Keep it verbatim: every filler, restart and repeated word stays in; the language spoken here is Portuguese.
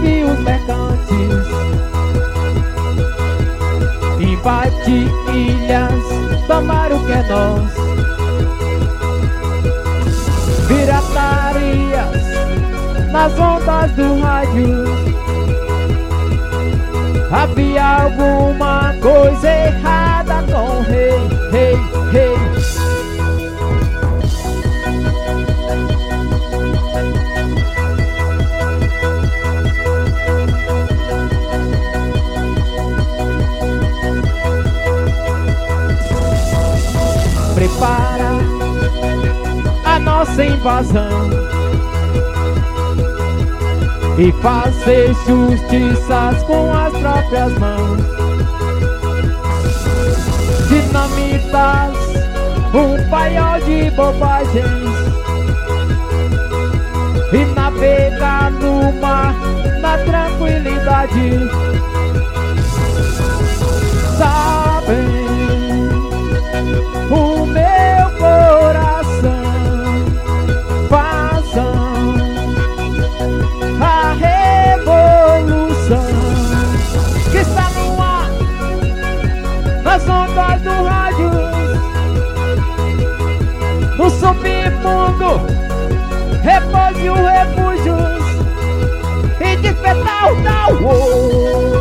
navios mercantes, invade ilhas, tomar o que é nosso. Piratarias nas ondas do rádio. Havia alguma coisa errada com o rei, rei, rei. Prepara a nossa invasão e fazer justiças com as próprias mãos. Dinamitas, um paiol de bobagens, e navegar no mar na tranquilidade. Sabem o meu coração, façam a revolução que está no ar, nas ondas do rádio, no submundo, repouso e refúgios, e despertar o tal.